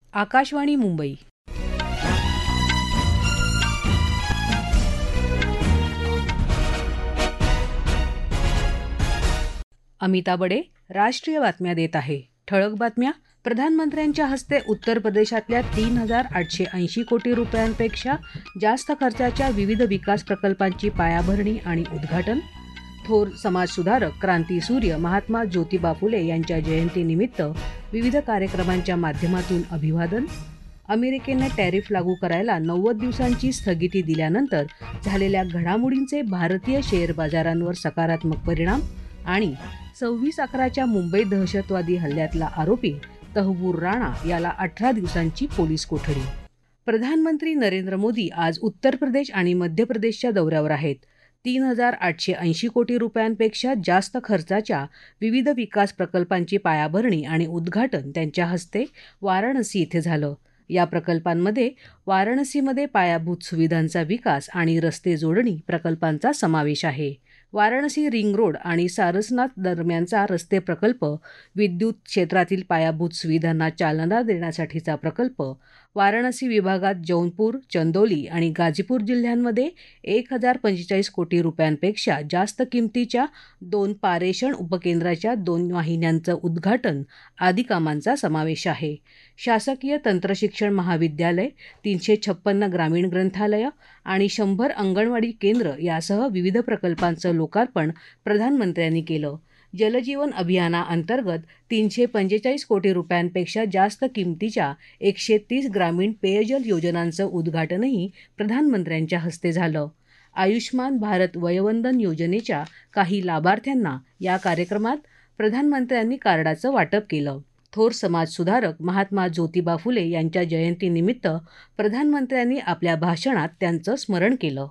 आकाशवाणी मुंबई. अमिता बडे राष्ट्रीय बातम्या देत आहे. ठळक बातम्या. प्रधानमंत्र्यांच्या हस्ते उत्तर प्रदेशातल्या 3,880 कोटी रुपयांपेक्षा जास्त खर्चाच्या विविध विकास प्रकल्पांची पायाभरणी आणि उद्घाटन. थोर समाजसुधारक क्रांतीसूर्य महात्मा ज्योतिबा फुले यांच्या जयंतीनिमित्त विविध कार्यक्रमांच्या माध्यमातून अभिवादन. अमेरिकेनं टॅरिफ लागू करायला 90 दिवसांची स्थगिती दिल्यानंतर झालेल्या घडामोडींचे भारतीय शेअर बाजारांवर सकारात्मक परिणाम. आणि 26/11च्या मुंबई दहशतवादी हल्ल्यातला आरोपी तहव्वूर राणा याला 18 दिवसांची पोलीस कोठडी. प्रधानमंत्री नरेंद्र मोदी आज उत्तर प्रदेश आणि मध्य प्रदेशच्या दौऱ्यावर आहेत. 3,880 कोटी रुपयांपेक्षा जास्त खर्चाच्या विविध विकास प्रकल्पांची पायाभरणी आणि उद्घाटन त्यांच्या हस्ते वाराणसी इथे झालं. या प्रकल्पांमध्ये वाराणसीमध्ये पायाभूत सुविधांचा विकास आणि रस्ते जोडणी प्रकल्पांचा समावेश आहे. वाराणसी रिंग रोड आणि सारसनाथ दरम्यानचा रस्ते प्रकल्प, विद्युत क्षेत्रातील पायाभूत सुविधांना चालना देण्यासाठीचा प्रकल्प, वाराणसी विभागात जौनपूर, चंदौली आणि गाझीपूर जिल्ह्यांमध्ये 1,045 कोटी रुपयांपेक्षा जास्त किमतीच्या 2 पारेषण उपकेंद्राच्या 2 वाहिन्यांचं उद्घाटन आदी कामांचा समावेश आहे. शासकीय तंत्रशिक्षण महाविद्यालय, 356 ग्रामीण ग्रंथालयं आणि 100 अंगणवाडी केंद्र यासह विविध प्रकल्पांचं लोकार्पण प्रधानमंत्र्यांनी केलं. जलजीवन अभियानाअंतर्गत 345 कोटी रुपयांपेक्षा जास्त किमतीच्या 130 ग्रामीण पेयजल योजनांचं उद्घाटनही प्रधानमंत्र्यांच्या हस्ते झालं. आयुष्मान भारत वयवंदन योजनेच्या काही लाभार्थ्यांना या कार्यक्रमात प्रधानमंत्र्यांनी कार्डाचं वाटप केलं. थोर समाजसुधारक महात्मा ज्योतिबा फुले यांच्या जयंतीनिमित्त प्रधानमंत्र्यांनी आपल्या भाषणात त्यांचं स्मरण केलं.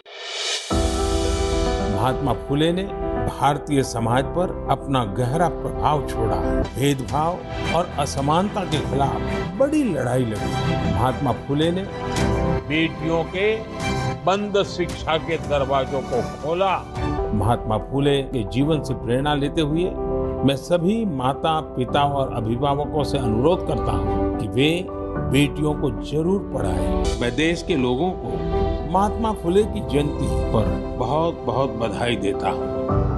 महात्मा फुले ने भारतीय समाज पर अपना गहरा प्रभाव छोड़ा है. भेदभाव और असमानता के खिलाफ बड़ी लड़ाई लड़ी. महात्मा फुले ने बेटियों के बंद शिक्षा के दरवाजों को खोला. महात्मा फुले के जीवन से प्रेरणा लेते हुए मैं सभी माता, पिता और अभिभावकों से अनुरोध करता हूँ कि वे बेटियों को जरूर पढ़ाएं. मैं देश के लोगों को महात्मा फुले की जयंती पर बहुत बहुत बधाई देता हूँ.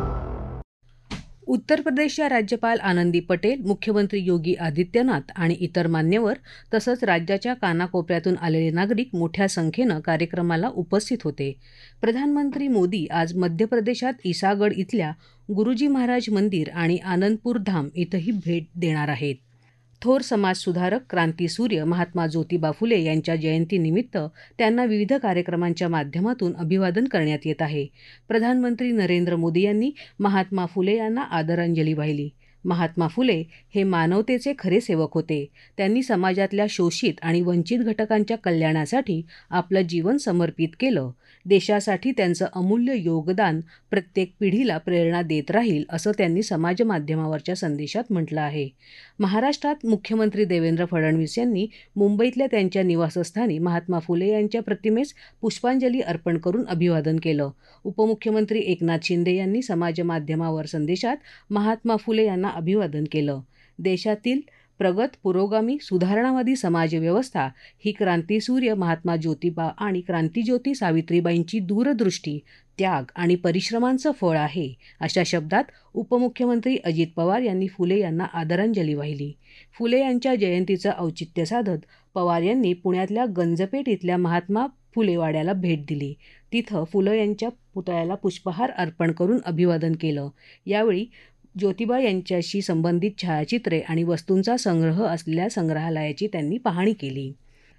उत्तर प्रदेशच्या राज्यपाल आनंदी पटेल, मुख्यमंत्री योगी आदित्यनाथ आणि इतर मान्यवर तसंच राज्याच्या कानाकोपऱ्यातून आलेले नागरिक मोठ्या संख्येनं कार्यक्रमाला उपस्थित होते. प्रधानमंत्री मोदी आज मध्य प्रदेशात ईसागड इथल्या गुरुजी महाराज मंदिर आणि आनंदपूर धाम इथंही भेट देणार आहेत. थोर समाजसुधारक क्रांतीसूर्य महात्मा ज्योतिबा फुले यांच्या जयंतीनिमित्त त्यांना विविध कार्यक्रमांच्या माध्यमातून अभिवादन करण्यात येत आहे. प्रधानमंत्री नरेंद्र मोदी यांनी महात्मा फुले यांना आदरांजली वाहिली. महात्मा फुले हे मानवतेचे खरे सेवक होते. त्यांनी समाजातल्या शोषित आणि वंचित घटकांच्या कल्याणासाठी आपलं जीवन समर्पित केलं. देशासाठी त्यांचं अमूल्य योगदान प्रत्येक पिढीला प्रेरणा देत राहील असं त्यांनी समाजमाध्यमावरच्या संदेशात म्हटलं आहे. महाराष्ट्रात मुख्यमंत्री देवेंद्र फडणवीस यांनी मुंबईतल्या त्यांच्या निवासस्थानी महात्मा फुले यांच्या प्रतिमेस पुष्पांजली अर्पण करून अभिवादन केलं. उपमुख्यमंत्री एकनाथ शिंदे यांनी समाजमाध्यमावर संदेशात महात्मा फुले यांना अभिवादन केलं. देशातील प्रगत, पुरोगामी, सुधारणावादी समाजव्यवस्था ही क्रांतीसूर्य महात्मा ज्योतिबा आणि क्रांतीज्योती सावित्रीबाईंची दूरदृष्टी, त्याग आणि परिश्रमांचं फळ आहे, अशा शब्दात उपमुख्यमंत्री अजित पवार यांनी फुले यांना आदरांजली वाहिली. फुले यांच्या जयंतीचं औचित्य साधत पवार यांनी पुण्यातल्या गंजपेठ इथल्या महात्मा फुले वाड्याला भेट दिली. तिथं फुले यांच्या पुतळ्याला पुष्पहार अर्पण करून अभिवादन केलं. यावेळी ज्योतिबा यांच्याशी संबंधित छायाचित्रे आणि वस्तूंचा संग्रह असलेल्या संग्रहालयाची त्यांनी पाहणी केली.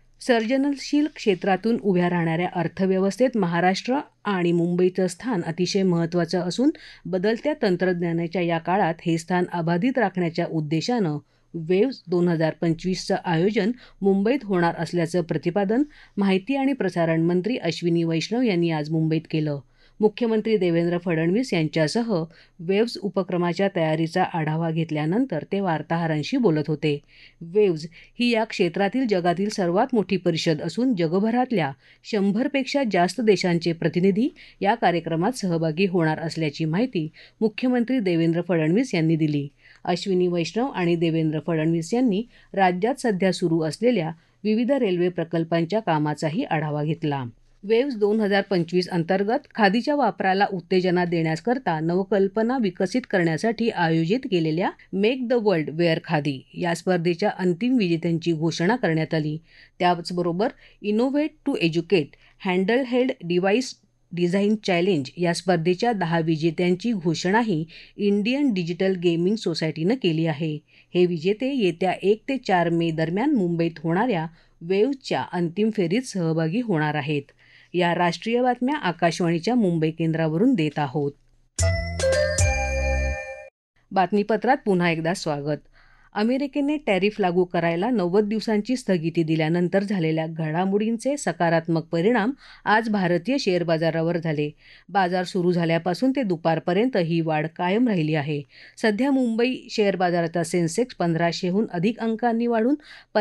सर्जनशील क्षेत्रातून उभ्या राहणाऱ्या अर्थव्यवस्थेत महाराष्ट्र आणि मुंबईचं स्थान अतिशय महत्त्वाचं असून बदलत्या तंत्रज्ञानाच्या या काळात हे स्थान अबाधित राखण्याच्या उद्देशानं वेव्ज 2025चं आयोजन मुंबईत होणार असल्याचं प्रतिपादन माहिती आणि प्रसारण मंत्री अश्विनी वैष्णव यांनी आज मुंबईत केलं. मुख्यमंत्री देवेंद्र फडणवीस यांच्यासह वेव्ज उपक्रमाच्या तयारीचा आढावा घेतल्यानंतर ते वार्ताहरांशी बोलत होते. वेव्ज ही या क्षेत्रातील जगातील सर्वात मोठी परिषद असून जगभरातल्या 100पेक्षा जास्त देशांचे प्रतिनिधी या कार्यक्रमात सहभागी होणार असल्याची माहिती मुख्यमंत्री देवेंद्र फडणवीस यांनी दिली. अश्विनी वैष्णव आणि देवेंद्र फडणवीस यांनी राज्यात सध्या सुरू असलेल्या विविध रेल्वे प्रकल्पांच्या कामाचाही आढावा घेतला. वेव्ज 2025 अंतर्गत खादीच्या वापराला उत्तेजना देण्याकरता नवकल्पना विकसित करण्यासाठी आयोजित केलेल्या make the world wear Khadi या स्पर्धेच्या अंतिम विजेत्यांची घोषणा करण्यात आली. त्याचबरोबर innovate to educate handheld device design challenge या स्पर्धेच्या 10 विजेत्यांची घोषणाही इंडियन डिजिटल गेमिंग सोसायटीनं केली आहे. हे विजेते येत्या 1 ते 4 मे दरम्यान मुंबईत होणाऱ्या वेव्जच्या अंतिम फेरीत सहभागी होणार आहेत. या राष्ट्रीय बातम्या आकाशवाणीच्या मुंबई केंद्रावरून देत आहोत. बातमीपत्रात पुन्हा एकदा स्वागत. अमेरिकेने टॅरिफ लागू करायला 90 दिवसांची स्थगिती दिल्यानंतर झालेल्या घडामोडींचे सकारात्मक परिणाम आज भारतीय शेअर बाजारावर झाले. बाजार सुरू झाल्यापासून ते दुपारपर्यंत ही वाढ कायम राहिली आहे. सध्या मुंबई शेअर बाजाराचा सेन्सेक्स 1500हून अधिक अंकांनी वाढून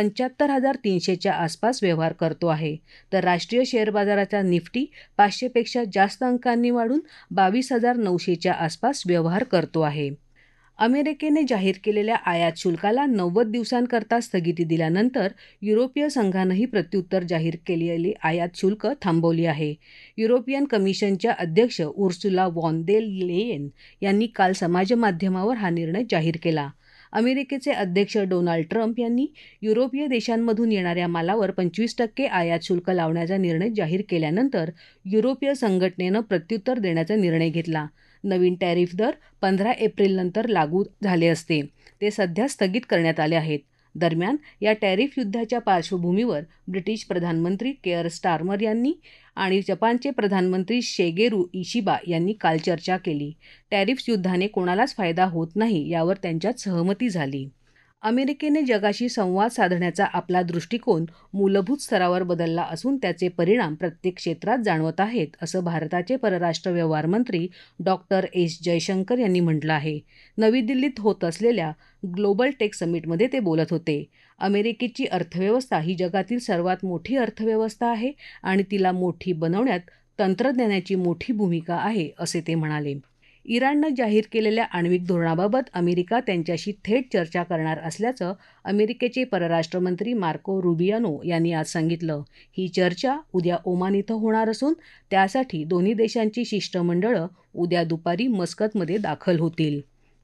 75,300च्या आसपास व्यवहार करतो आहे, तर राष्ट्रीय शेअर बाजाराचा निफ्टी 500पेक्षा जास्त अंकांनी वाढून 22,900च्या आसपास व्यवहार करतो आहे. अमेरिकेने जाहीर केलेल्या आयात शुल्काला 90 दिवसांकरता स्थगिती दिल्यानंतर युरोपीय संघानंही प्रत्युत्तर जाहीर केलेली आयात शुल्क थांबवली आहे. युरोपियन कमिशनच्या अध्यक्ष उर्सुला वॉन देर लेयेन यांनी काल समाजमाध्यमावर हा निर्णय जाहीर केला. अमेरिकेचे अध्यक्ष डोनाल्ड ट्रम्प यांनी युरोपीय देशांमधून येणाऱ्या मालावर 25% आयात शुल्क लावण्याचा निर्णय जाहीर केल्यानंतर युरोपीय संघटनेनं प्रत्युत्तर देण्याचा निर्णय घेतला. नवीन टॅरिफ दर 15 एप्रिलनंतर लागू झाले असते, ते सध्या स्थगित करण्यात आले आहेत. दरम्यान या टॅरिफ युद्धाच्या पार्श्वभूमीवर ब्रिटिश प्रधानमंत्री केअर स्टार्मर यांनी आणि जपानचे प्रधानमंत्री शिगेरू इशिबा यांनी काल चर्चा केली. टॅरिफ युद्धाने कोणालाच फायदा होत नाही यावर त्यांच्यात सहमती झाली. अमेरिकेने जगाशी संवाद साधण्याचा आपला दृष्टिकोन मूलभूत स्तरावर बदलला असून त्याचे परिणाम प्रत्येक क्षेत्रात जाणवत आहेत, असं भारताचे परराष्ट्र व्यवहार मंत्री डॉक्टर एस जयशंकर यांनी म्हटलं आहे. नवी दिल्लीत होत असलेल्या ग्लोबल टेक समिटमध्ये ते बोलत होते. अमेरिकेची अर्थव्यवस्था ही जगातील सर्वात मोठी अर्थव्यवस्था आहे आणि तिला मोठी बनवण्यात तंत्रज्ञानाची मोठी भूमिका आहे, असे ते म्हणाले. इराणनं जाहीर केलेल्या आण्विक धोरणाबाबत अमेरिका त्यांच्याशी थेट चर्चा करणार असल्याचं अमेरिकेचे परराष्ट्र मंत्री मार्को रुबियानो यांनी आज सांगितलं. ही चर्चा उद्या ओमान इथं होणार असून त्यासाठी दोन्ही देशांची शिष्टमंडळं उद्या दुपारी मस्कतमध्ये दाखल होतील.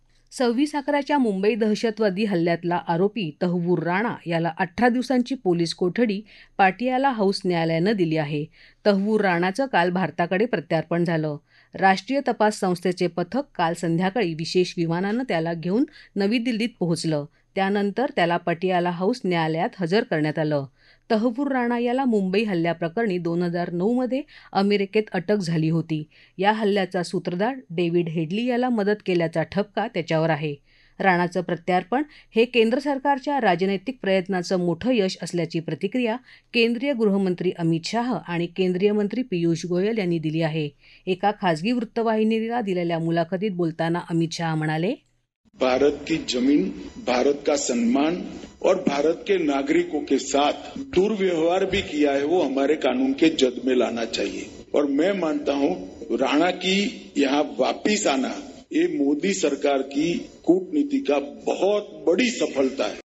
26/11च्या मुंबई दहशतवादी हल्ल्यातला आरोपी तहव्वूर राणा याला 18 दिवसांची पोलीस कोठडी पाटियाला हाऊस न्यायालयानं दिली आहे. तहव्वूर राणाचं काल भारताकडे प्रत्यार्पण झालं. राष्ट्रीय तपास संस्थेचे पथक काल संध्याकाळी विशेष विमानानं त्याला घेऊन नवी दिल्लीत पोहोचलं. त्यानंतर त्याला पटियाला हाऊस न्यायालयात हजर करण्यात आलं. तहव्वूर राणा याला मुंबई हल्ल्याप्रकरणी 2009मध्ये अमेरिकेत अटक झाली होती. या हल्ल्याचा सूत्रधार डेव्हिड हेडली याला मदत केल्याचा ठपका त्याच्यावर आहे. राणाचं प्रत्यार्पण हे केंद्र सरकारच्या राजनैतिक प्रयत्नाचं मोठं यश असल्याची प्रतिक्रिया केंद्रीय गृहमंत्री अमित शाह आणि केंद्रीय मंत्री पियुष गोयल यांनी दिली आहे. एका खासगी वृत्तवाहिनीला दिलेल्या मुलाखतीत बोलताना अमित शाह म्हणाले, भारत की जमीन, भारत का सम्मान और भारत के नागरिकों के साथ दुर्व्यवहार भी किया है, वो हमारे कानून के जद में लाना चाहिए. और मैं मानता हूं राणा की यहाँ वापिस आना ये मोदी सरकार की कूटनीति का बहुत बड़ी सफलता है.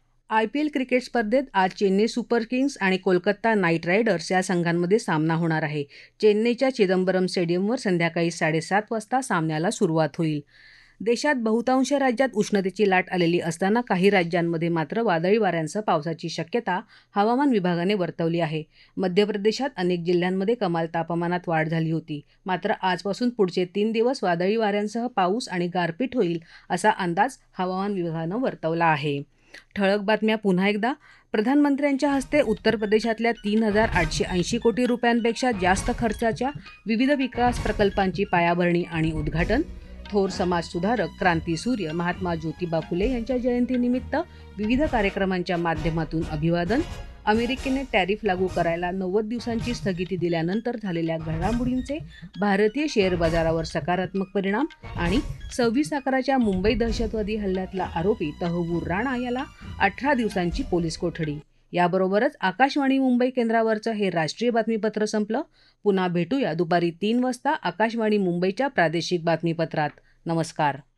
IPL क्रिकेट स्पर्धेत आज चेन्नई सुपर किंग्स आणि कोलकाता नाईट रायडर्स या संघांमध्ये सामना होणार आहे. चेन्नईच्या चिदंबरम स्टेडियमवर संध्याकाळी 7:30 वाजता सामन्याला सुरुवात होईल. देशात बहुतांश राज्यात उष्णतेची लाट आलेली असताना काही राज्यांमध्ये मात्र वादळी वाऱ्यांसह पावसाची शक्यता हवामान विभागाने वर्तवली आहे. मध्य प्रदेशात अनेक जिल्ह्यांमध्ये कमाल तापमानात वाढ झाली होती. मात्र आजपासून पुढचे 3 दिवस वादळी वाऱ्यांसह पाऊस आणि गारपीट होईल असा अंदाज हवामान विभागानं वर्तवला आहे. ठळक बातम्या पुन्हा एकदा. प्रधानमंत्र्यांच्या हस्ते उत्तर प्रदेशातल्या 3,880 कोटी रुपयांपेक्षा जास्त खर्चाच्या विविध विकास प्रकल्पांची पायाभरणी आणि उद्घाटन. थोर समाजसुधारक क्रांतीसूर्य महात्मा ज्योतिबा फुले यांच्या जयंतीनिमित्त विविध कार्यक्रमांच्या माध्यमातून अभिवादन. अमेरिकेने टॅरिफ लागू करायला 90 दिवसांची स्थगिती दिल्यानंतर झालेल्या घडामोडींचे भारतीय शेअर बाजारावर सकारात्मक परिणाम. आणि 26/11च्या मुंबई दहशतवादी हल्ल्यातला आरोपी तहव्वूर राणा याला 18 दिवसांची पोलीस कोठडी. याबरोबरच आकाशवाणी मुंबई केंद्रावरचं हे राष्ट्रीय बातमीपत्र संपलं. पुन्हा भेटूया दुपारी 3 वाजता आकाशवाणी मुंबईच्या प्रादेशिक बातमीपत्रात. नमस्कार.